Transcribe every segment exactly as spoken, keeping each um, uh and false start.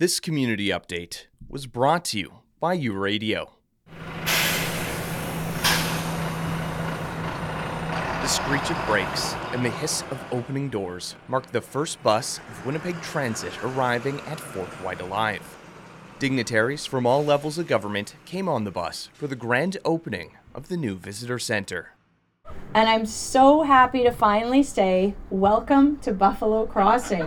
This community update was brought to you by U Radio. The screech of brakes and the hiss of opening doors marked the first bus of Winnipeg Transit arriving at Fort Whyte Alive. Dignitaries from all levels of government came on the bus for the grand opening of the new visitor center. And I'm so happy to finally say, welcome to Buffalo Crossing.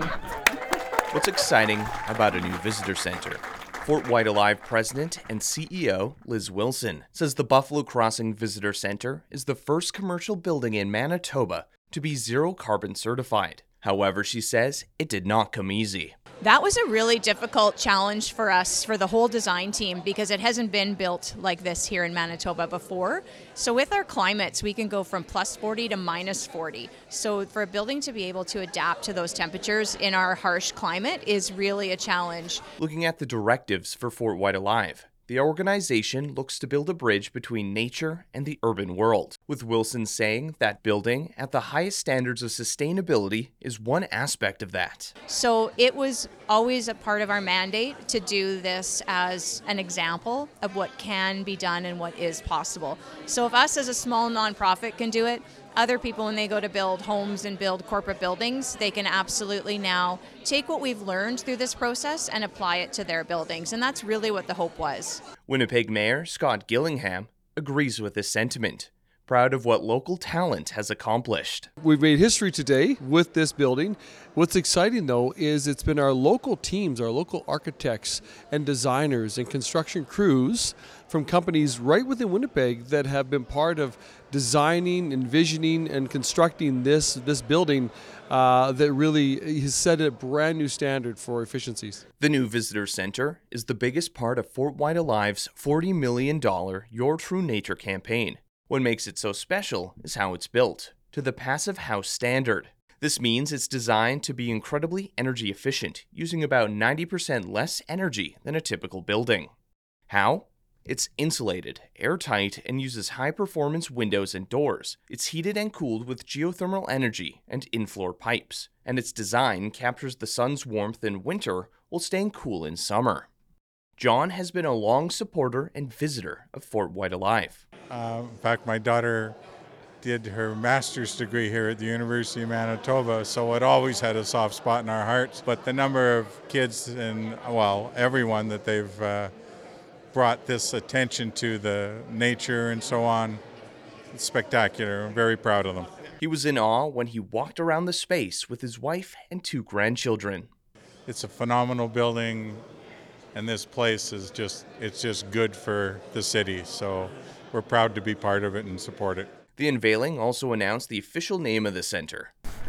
What's exciting about a new visitor center? Fort Whyte Alive President and C E O Liz Wilson says the Buffalo Crossing Visitor Center is the first commercial building in Manitoba to be zero carbon certified. However, she says it did not come easy. That was a really difficult challenge for us, for the whole design team, because it hasn't been built like this here in Manitoba before. So with our climates, we can go from plus forty to minus forty. So for a building to be able to adapt to those temperatures in our harsh climate is really a challenge. Looking at the directives for Fort Whyte Alive, the organization looks to build a bridge between nature and the urban world, with Wilson saying that building at the highest standards of sustainability is one aspect of that. So it was always a part of our mandate to do this as an example of what can be done and what is possible. So if us as a small nonprofit can do it, other people, when they go to build homes and build corporate buildings, they can absolutely now take what we've learned through this process and apply it to their buildings. And that's really what the hope was. Winnipeg Mayor Scott Gillingham agrees with this sentiment, proud of what local talent has accomplished. We've made history today with this building. What's exciting, though, is it's been our local teams, our local architects and designers and construction crews from companies right within Winnipeg that have been part of designing, envisioning, and constructing this, this building uh, that really has set a brand new standard for efficiencies. The new visitor center is the biggest part of Fort Whyte Alive's forty million dollars Your True Nature campaign. What makes it so special is how it's built, to the Passive House standard. This means it's designed to be incredibly energy efficient, using about ninety percent less energy than a typical building. How? It's insulated, airtight, and uses high-performance windows and doors. It's heated and cooled with geothermal energy and in-floor pipes, and its design captures the sun's warmth in winter while staying cool in summer. John has been a long supporter and visitor of Fort Whyte Alive. Uh, in fact, my daughter did her master's degree here at the University of Manitoba, so it always had a soft spot in our hearts. But the number of kids and, well, everyone that they've uh, brought this attention to the nature and so on, it's spectacular. I'm very proud of them. He was in awe when he walked around the space with his wife and two grandchildren. It's a phenomenal building, and this place is just, it's just good for the city. So we're proud to be part of it and support it. The unveiling also announced the official name of the center.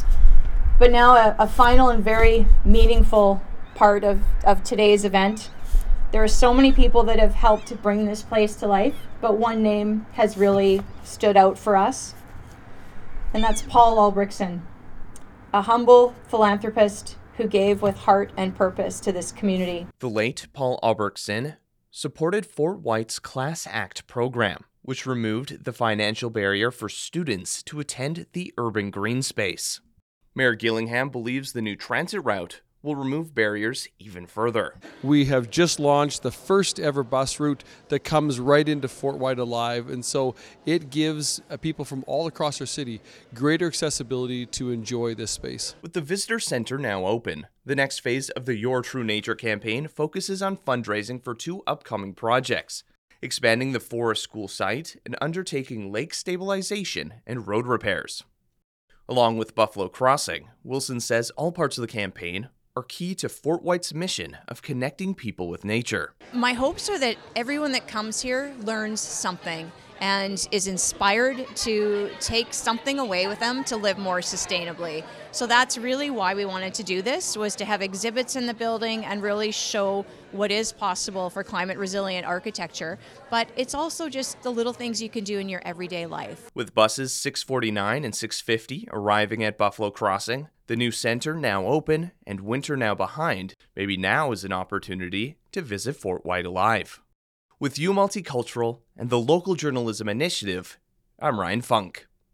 But now a, a final and very meaningful part of, of today's event. There are so many people that have helped to bring this place to life, but one name has really stood out for us, and that's Paul Albrechtsen, a humble philanthropist who gave with heart and purpose to this community. The late Paul Albrechtsen supported Fort Whyte's Class Act program, which removed the financial barrier for students to attend the urban green space. Mayor Gillingham believes the new transit route will remove barriers even further. We have just launched the first ever bus route that comes right into Fort Whyte Alive, and so it gives uh, people from all across our city greater accessibility to enjoy this space. With the visitor center now open, the next phase of the Your True Nature campaign focuses on fundraising for two upcoming projects: expanding the Forest School site and undertaking lake stabilization and road repairs. Along with Buffalo Crossing, Wilson says all parts of the campaign are key to Fort Whyte's mission of connecting people with nature. My hopes are that everyone that comes here learns something and is inspired to take something away with them to live more sustainably. So that's really why we wanted to do this, was to have exhibits in the building and really show what is possible for climate resilient architecture. But it's also just the little things you can do in your everyday life. With buses six forty-nine and six fifty arriving at Buffalo Crossing, the new center now open and winter now behind, maybe now is an opportunity to visit Fort Whyte Alive. With U Multicultural and the Local Journalism Initiative, I'm Ryan Funk.